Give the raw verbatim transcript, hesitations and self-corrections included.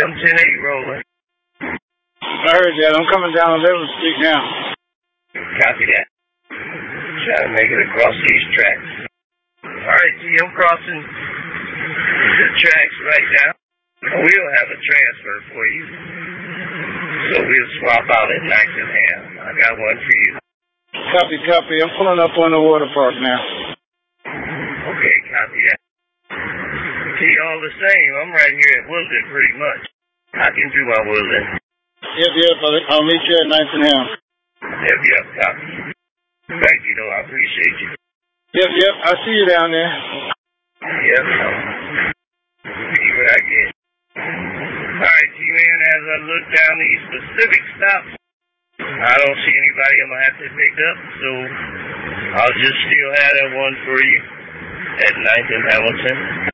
I'm ten eight rolling. I heard that. I'm coming down eleventh Street now. Copy that. Trying to make it across these tracks. Alright, G, I'm crossing the tracks right now. We'll have a transfer for you. So we'll swap out at Nixonham. I got one for you. Copy, copy. I'm pulling up on the water park now. Okay, copy that. See, all the same, I'm right here at Woodland pretty much. I can do my Woodland. Yep, yep. I'll, I'll meet you at Nixonham. Yep, yep, copy. Thank you, though. I appreciate you. Yep, yep. I'll see you down there. Yep. See what I get. Alright, G-Man, as I look down these specific stops, I don't see anybody I'm going to have to pick up, so I'll just still have that one for you at ninth and Hamilton.